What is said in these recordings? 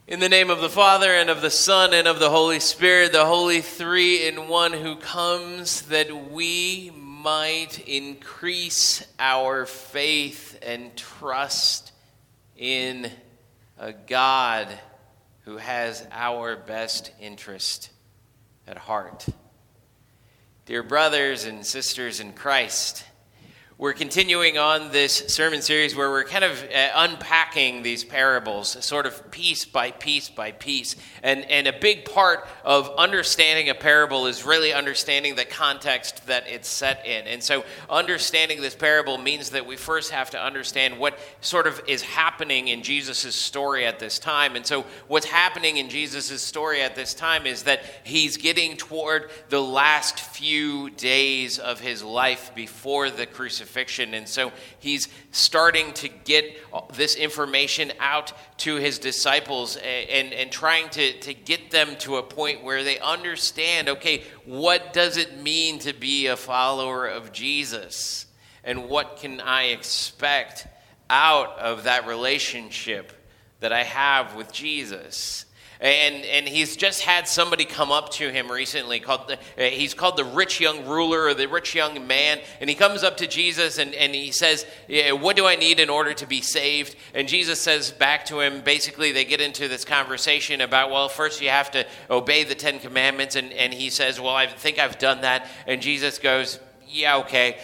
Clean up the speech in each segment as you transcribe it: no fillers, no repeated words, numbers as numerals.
In the name of the Father, and of the Son, and of the Holy Spirit, the Holy Three in One, who comes that we might increase our faith and trust in a God who has our best interest at heart. Dear brothers and sisters in Christ, we're continuing on this sermon series where we're kind of unpacking these parables, sort of piece by piece by piece. And a big part of understanding a parable is really understanding the context that it's set in. And so understanding this parable means that we first have to understand what sort of is happening in Jesus' story at this time. And so what's happening in Jesus' story at this time is that he's getting toward the last few days of his life before the crucifixion. And so he's starting to get this information out to his disciples and trying to get them to a point where they understand, okay, what does it mean to be a follower of Jesus? And what can I expect out of that relationship that I have with Jesus? And he's just had somebody come up to him recently he's called the rich young ruler or the rich young man. And he comes up to Jesus and he says, what do I need in order to be saved? And Jesus says back to him, basically they get into this conversation about, well, first you have to obey the 10 Commandments. And he says, well, I think I've done that. And Jesus goes, yeah, okay.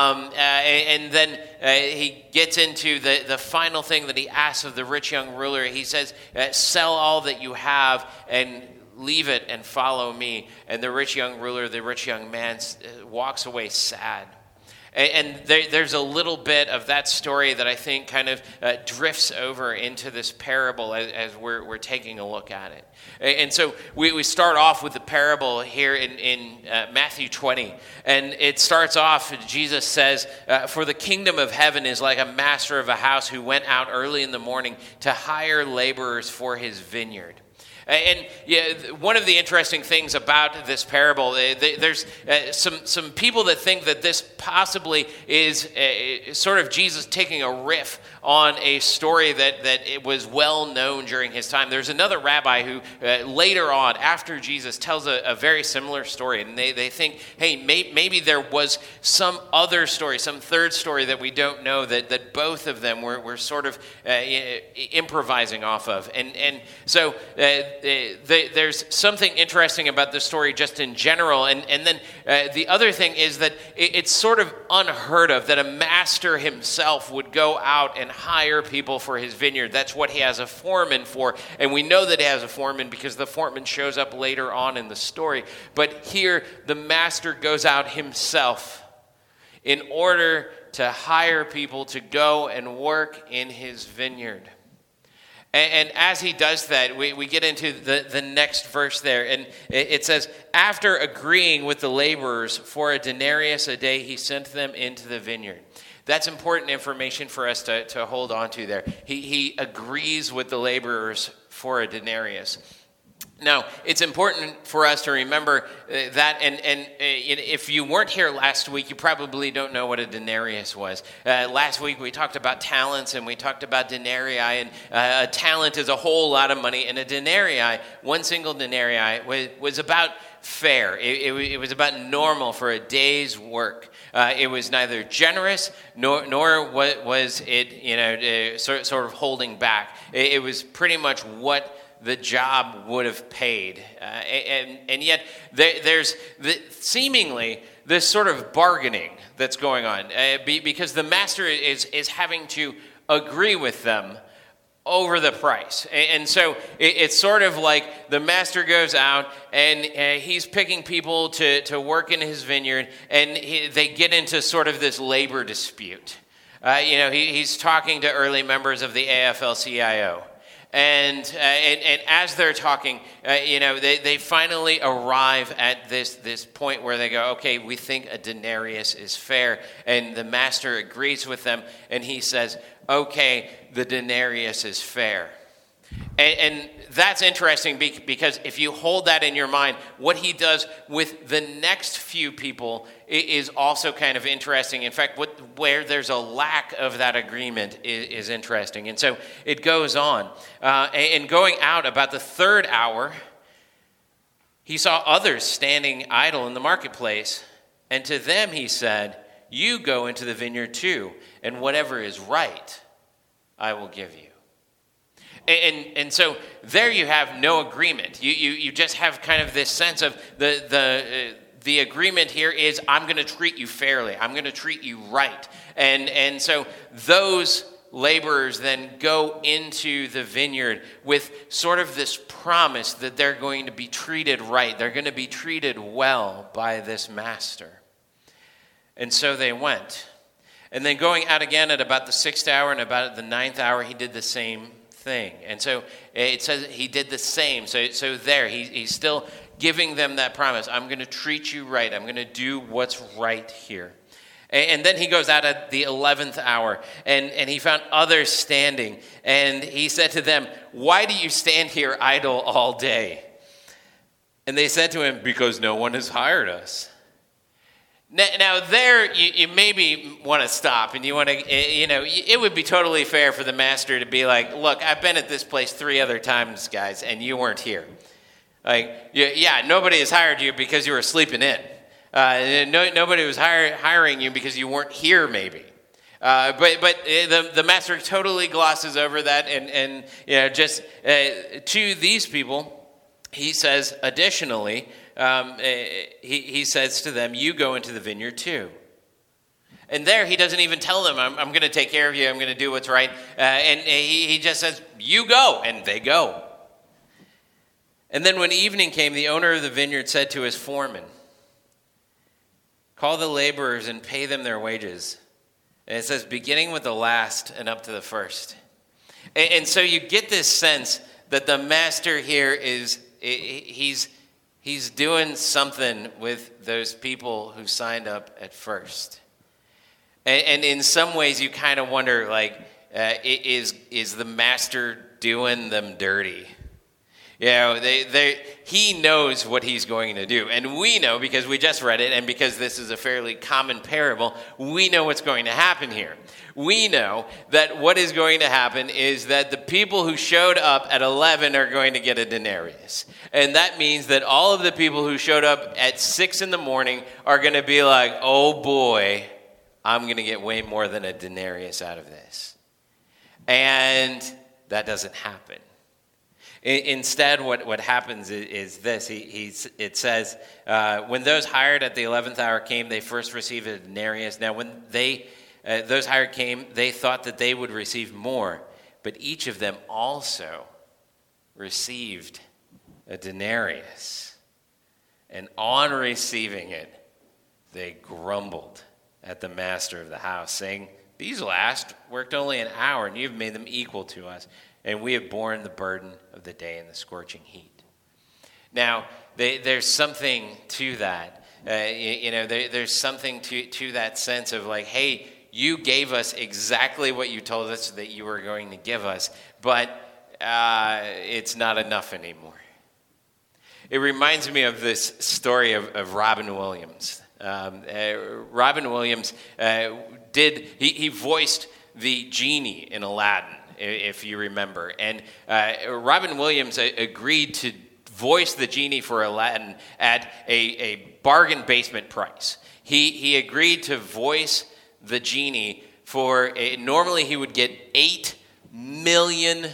And then he gets into the final thing that he asks of the rich young ruler. He says, sell all that you have and leave it and follow me. And the rich young ruler, the rich young man, walks away sad. And there's a little bit of that story that I think kind of drifts over into this parable as we're taking a look at it. And so we start off with the parable here in Matthew 20. And it starts off, Jesus says, for the kingdom of heaven is like a master of a house who went out early in the morning to hire laborers for his vineyard. And one of the interesting things about this parable, there's some people that think that this possibly is sort of Jesus taking a riff on a story that it was well known during his time. There's another rabbi who later on, after Jesus, tells a very similar story. And they think, hey, maybe there was some other story, some third story that we don't know that both of them were sort of improvising off of. And so there's something interesting about this story just in general. And then the other thing is that it's sort of unheard of that a master himself would go out and hire people for his vineyard. That's what he has a foreman for. And we know that he has a foreman because the foreman shows up later on in the story. But here, the master goes out himself in order to hire people to go and work in his vineyard. And as he does that, we get into the next verse there. And it says, after agreeing with the laborers for a denarius a day, he sent them into the vineyard. That's important information for us to hold on to there. He agrees with the laborers for a denarius. Now, it's important for us to remember that, and if you weren't here last week, you probably don't know what a denarius was. Last week, we talked about talents, and we talked about denarii, and a talent is a whole lot of money, and a denarii, one single denarii, was about fair. It was about normal for a day's work. It was neither generous nor was it sort of holding back. It was pretty much what the job would have paid. And yet there's seemingly this sort of bargaining that's going on because the master is having to agree with them over the price. And so it's sort of like the master goes out and he's picking people to work in his vineyard, and they get into sort of this labor dispute. He's talking to early members of the AFL-CIO. And as they're talking, they finally arrive at this point where they go, okay, we think a denarius is fair. And the master agrees with them, and he says, okay, the denarius is fair. And that's interesting because if you hold that in your mind, what he does with the next few people is also kind of interesting. In fact, where there's a lack of that agreement is interesting. And so it goes on. And going out about the third hour, he saw others standing idle in the marketplace. And to them he said, "You go into the vineyard too, and whatever is right, I will give you." And so there you have no agreement. You just have kind of this sense of the agreement here is, I'm going to treat you fairly. I'm going to treat you right. And so those laborers then go into the vineyard with sort of this promise that they're going to be treated right. They're going to be treated well by this master. And so they went. And then going out again at about the 6th hour and about the 9th hour, he did the same thing. And so it says he did the same. So there, he's still giving them that promise. I'm going to treat you right. I'm going to do what's right here. And then he goes out at the 11th hour, and he found others standing. And he said to them, "Why do you stand here idle all day?" And they said to him, "Because no one has hired us." Now there, you maybe want to stop, and you want to, it would be totally fair for the master to be like, "Look, I've been at this place 3 other times, guys, and you weren't here. Like, yeah, nobody has hired you because you were sleeping in. Nobody was hiring you because you weren't here, maybe." But the master totally glosses over that, and just to these people, he says additionally. He says to them, "You go into the vineyard too." And there he doesn't even tell them, I'm going to take care of you, I'm going to do what's right. And he just says, "You go," and they go. And then when evening came, the owner of the vineyard said to his foreman, "Call the laborers and pay them their wages." And it says, beginning with the last and up to the first. And so you get this sense that the master here he's doing something with those people who signed up at first. And in some ways you kind of wonder, like, is the master doing them dirty? He knows what he's going to do. And we know, because we just read it, and because this is a fairly common parable, we know what's going to happen here. We know that what is going to happen is that the people who showed up at 11 are going to get a denarius. And that means that all of the people who showed up at 6 in the morning are going to be like, "Oh boy, I'm going to get way more than a denarius out of this." And that doesn't happen. Instead, what happens is this. It says, when those hired at the 11th hour came, they first received a denarius. Now, when those hired came, they thought that they would receive more, but each of them also received a denarius. And on receiving it, they grumbled at the master of the house, saying, "These last worked only an hour, and you've made them equal to us. And we have borne the burden of the day and the scorching heat." Now, there's something to that. There's something to that sense of like, hey, you gave us exactly what you told us that you were going to give us, but it's not enough anymore. It reminds me of this story of Robin Williams. Robin Williams he voiced the genie in Aladdin, if you remember. And Robin Williams agreed to voice the genie for Aladdin at a bargain basement price. He agreed to voice the genie for, normally he would get $8 million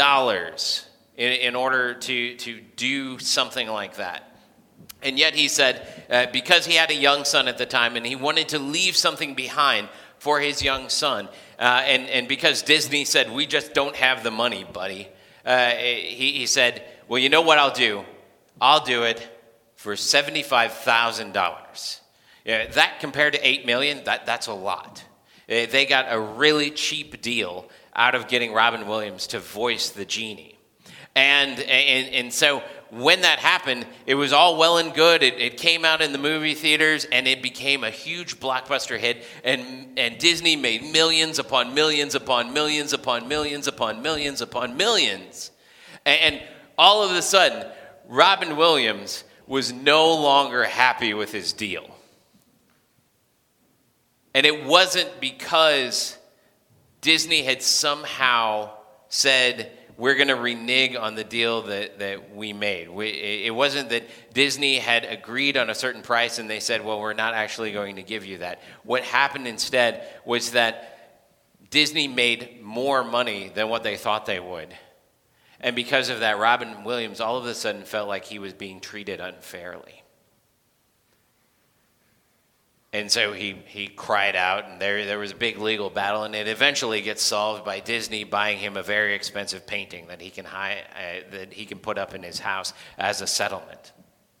in order to do something like that. And yet he said, because he had a young son at the time and he wanted to leave something behind for his young son, and because Disney said, "We just don't have the money, buddy," he said, "Well, you know what I'll do? I'll do it for $75,000. That compared to $8 million, that's a lot. They got a really cheap deal out of getting Robin Williams to voice the genie. And so when that happened, it was all well and good. It came out in the movie theaters, and it became a huge blockbuster hit. And Disney made millions upon millions upon millions upon millions upon millions upon millions. And all of a sudden, Robin Williams was no longer happy with his deal. And it wasn't because Disney had somehow said, we're going to renege on the deal that we made. It wasn't that Disney had agreed on a certain price and they said, well, we're not actually going to give you that. What happened instead was that Disney made more money than what they thought they would. And because of that, Robin Williams all of a sudden felt like he was being treated unfairly. And so he cried out, and there was a big legal battle, and it eventually gets solved by Disney buying him a very expensive painting that he can put up in his house as a settlement.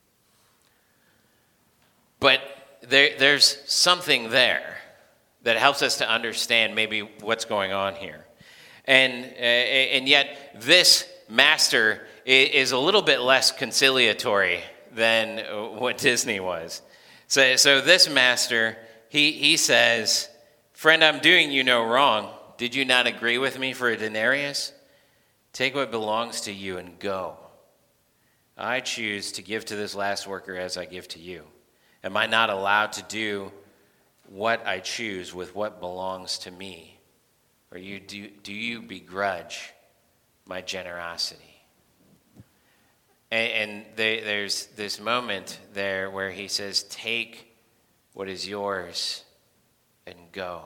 But there's something there that helps us to understand maybe what's going on here. And yet this master is a little bit less conciliatory than what Disney was. So this master, he says, friend, I'm doing you no wrong. Did you not agree with me for a denarius? Take what belongs to you and go. I choose to give to this last worker as I give to you. Am I not allowed to do what I choose with what belongs to me? Or do you begrudge my generosity? And there's this moment there where he says, take what is yours and go.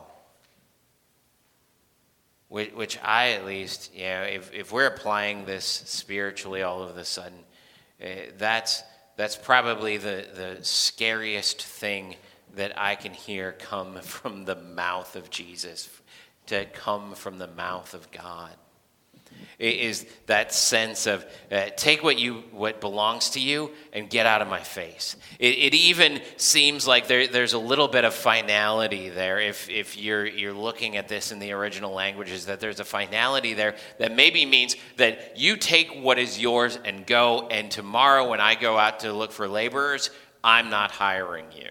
Which I at least, if we're applying this spiritually all of a sudden, that's probably the scariest thing that I can hear come from the mouth of Jesus, to come from the mouth of God. It is that sense of take what belongs to you and get out of my face. It even seems like there's a little bit of finality there. If you're looking at this in the original languages, that there's a finality there that maybe means that you take what is yours and go. And tomorrow, when I go out to look for laborers, I'm not hiring you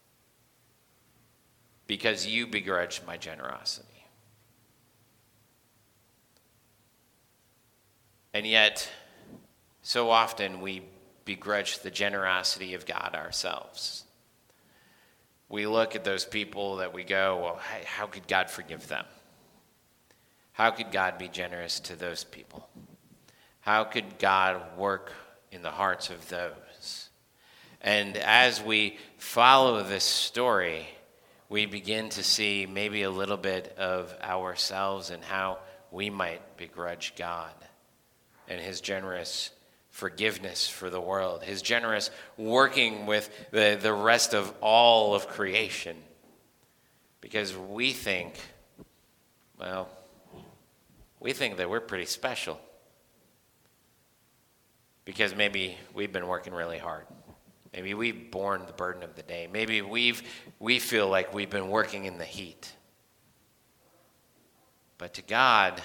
because you begrudged my generosity. And yet, so often we begrudge the generosity of God ourselves. We look at those people that we go, well, how could God forgive them? How could God be generous to those people? How could God work in the hearts of those? And as we follow this story, we begin to see maybe a little bit of ourselves and how we might begrudge God and his generous forgiveness for the world, his generous working with the rest of all of creation. Because we think that we're pretty special. Because maybe we've been working really hard. Maybe we've borne the burden of the day. Maybe we feel like we've been working in the heat. But to God,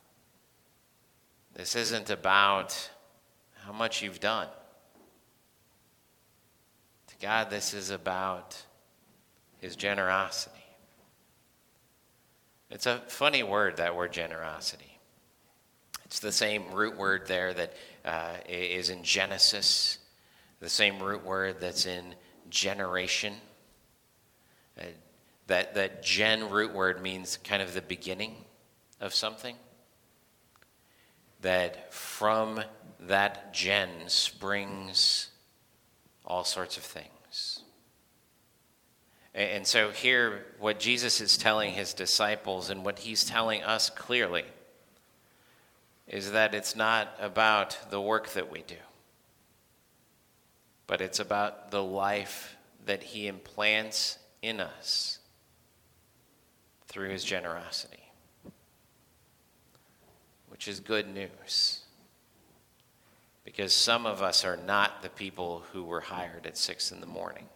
this isn't about how much you've done. To God, this is about his generosity. It's a funny word, that word generosity. It's the same root word there that is in Genesis, the same root word that's in generation. That gen root word means kind of the beginning of something. That from that gen springs all sorts of things. And so here, what Jesus is telling his disciples and what he's telling us clearly is that it's not about the work that we do, but it's about the life that he implants in us through his generosity. Which is good news. Because some of us are not the people who were hired at 6 a.m.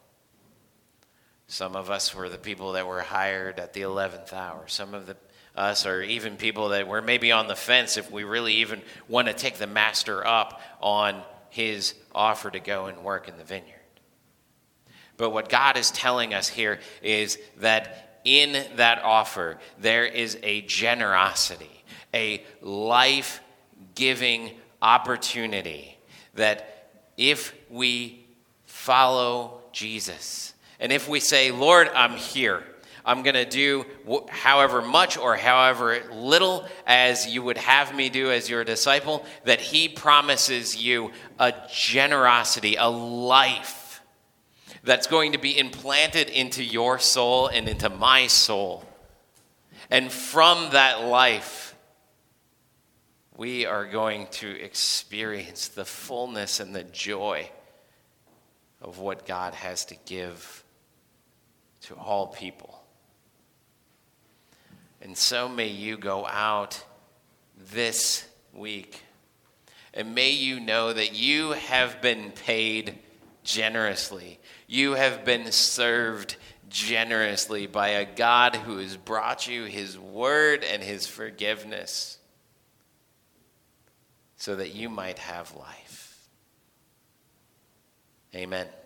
Some of us were the people that were hired at the 11th hour. Some of us are even people that were maybe on the fence if we really even want to take the master up on his offer to go and work in the vineyard. But what God is telling us here is that in that offer, there is a generosity, a life-giving opportunity that if we follow Jesus, and if we say, Lord, I'm here, I'm going to do however much or however little as you would have me do as your disciple, that he promises you a generosity, a life that's going to be implanted into your soul and into my soul. And from that life, we are going to experience the fullness and the joy of what God has to give to all people. And so may you go out this week, and may you know that you have been paid generously. You have been served generously by a God who has brought you his word and his forgiveness so that you might have life. Amen.